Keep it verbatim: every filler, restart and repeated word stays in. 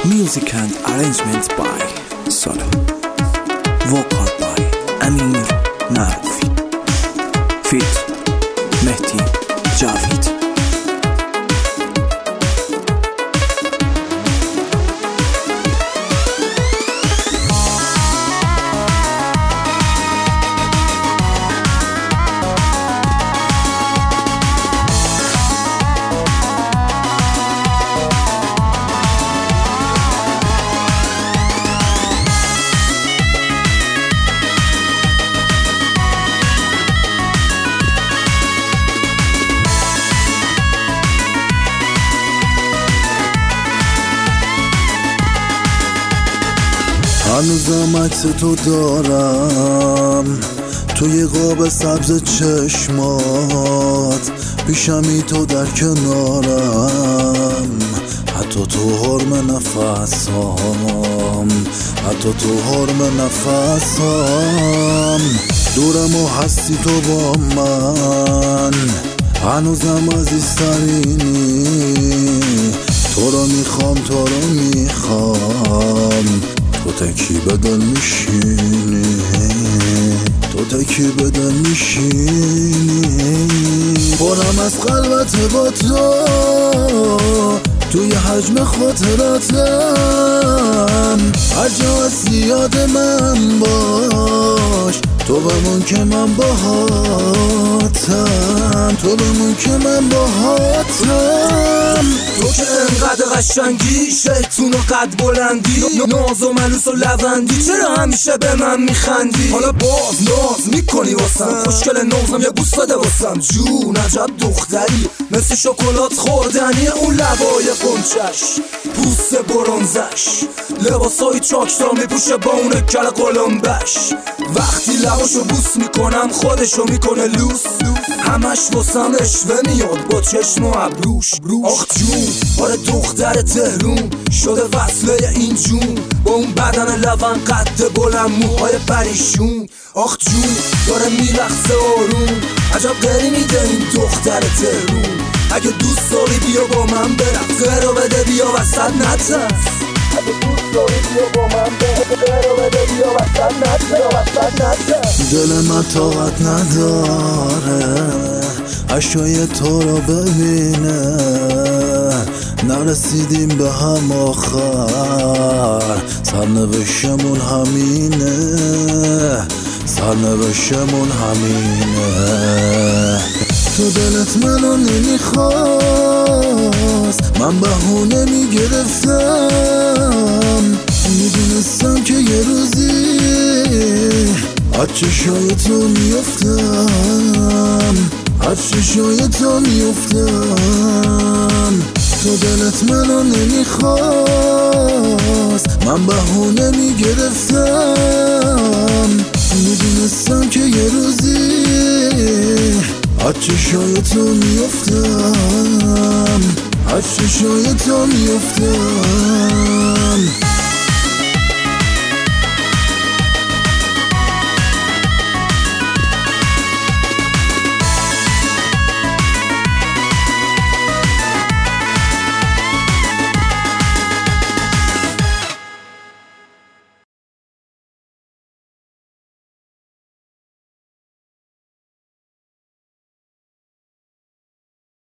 Music and arrangement by Solo. Vocal by Amir Naroufi. Feat Mehdi Javid. هنوزم عکس تو دارم توی قاب سبز چشمات، پیشمی تو در کنارم، حتی تو حرم نفسام، حتی تو حرم نفسام. دورم و هستی تو با من، هنوزم عزیزترینی. تو رو میخوام، تو رو میخوام، تو تکی بدن میشینی، تو تکی بدن میشینی. پرم از قلبت با تو، توی حجم خاطراتم، هر جا هستی یاد من باش. تو بمون که من باهاتم، تو بمون که من باهاتم. تو که انقدر قشنگی، شیطون و قد بلندی، ناز و ملوس و لوندی، چرا همیشه به من میخندی؟ حالا باز ناز میکنی واسم، خوشگل نازم یه بوس بده واسم. جون عجب دختری، مثل شکلات خوردنی، اون لبای قنچش، پوست برنزش، لباسای چاکدار میپوشه با اون کل قلمبش. وقتی لباشو بوس میکنم خودشو میکنه لوس، همش واسم اشوه میاد با چشم و ابروش. آخ جون، آره دختر تهرون شده وصله این جون، با اون بدن لبن قد بلند موهای پریشون. آخ جون، داره میرقصه آروم، عجب غری میده این دختر تهرون. اگه دوست داری بیا با من برقص، غیرو بده بیا وسط نترس. اگه دوست داری بیا با من برقص، غیرو بده بیا وسط نترس. دل من طاقت نداره اشکای تو رو ببینه، نرسیدیم به هم آخر، سرنوشتمون همینه، سرنوشتمون همینه. تو دلت منو نمیخواست، من بهونه میگرفتم، میدونستم که یه روزی از چشای تو میفتم، از چشای تو میفتم. تو دلت منو نمیخواست، من بهونه میگرفتم، میدونستم که یه روزی از چشای تو میفتم، از چشای تو میفتم.